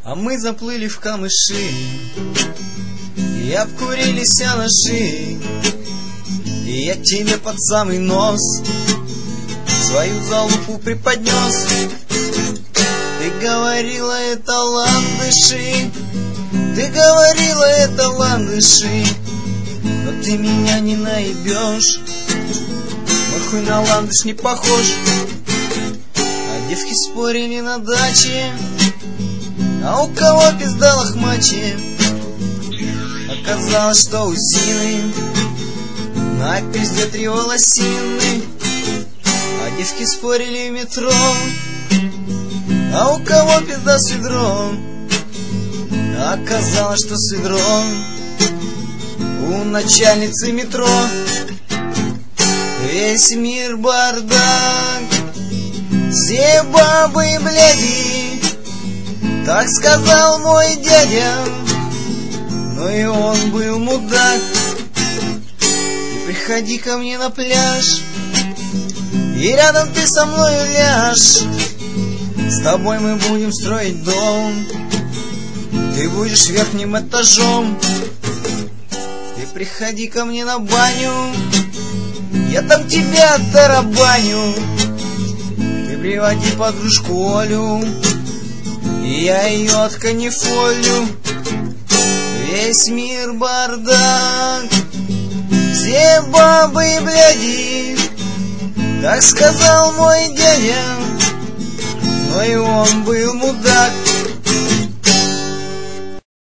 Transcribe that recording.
А мы заплыли в камыши и обкурились алаши, и я тебе под самый нос свою залупу преподнес. Ты говорила, это ландыши, ты говорила, это ландыши, но ты меня не наебешь, махуй на ландыш не похож. А девки спорили на даче, а у кого пизда лохмаче. Оказалось, что у Зины на пизде 3 волосины. А девки спорили в метро, а у кого пизда с ведром. Оказалось, что с ведром у начальницы метро. Весь мир бардак, все бабы бляди, так сказал мой дядя, но и он был мудак. И приходи ко мне на пляж, и рядом ты со мной ляжь. С тобой мы будем строить дом, ты будешь верхним этажом. Ты приходи ко мне на баню, я там тебя тарабаню. Ты приводи подружку Олю, и я ее отканифолю. Весь мир бардак, все бабы бляди, так сказал мой дядя, но и он был мудак.